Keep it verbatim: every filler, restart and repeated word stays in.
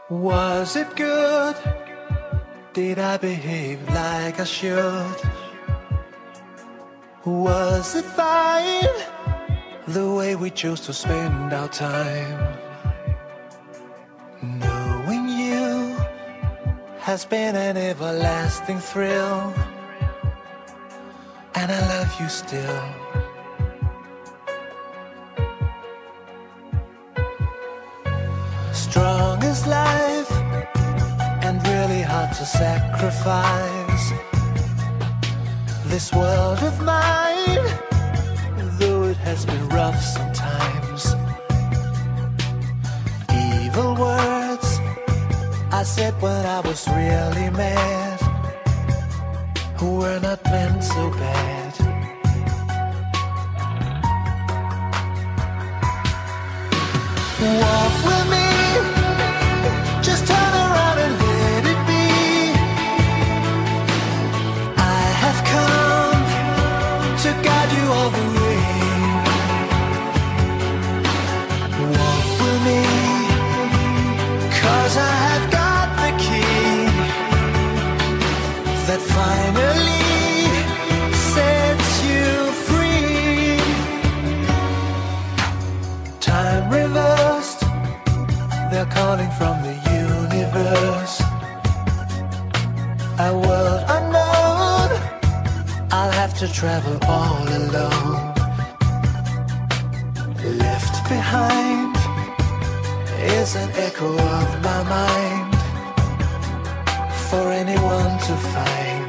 Was it good? Did I behave like I should? Was it fine, the way we chose to spend our time? Knowing you has been an everlasting thrill, and I love you still. Strong as life and really hard to sacrifice. This world of mine, though it has been rough sometimes. Evil words I said when I was really mad, were not meant so bad. Walk with me, just turn around and let it be. I have come to guide you all the way. Walk with me, 'cause I have got the key that finally sets you free. Time reversed, they're calling from the universe. A world unknown, I'll have to travel all alone. Left behind is an echo of my mind for anyone to find.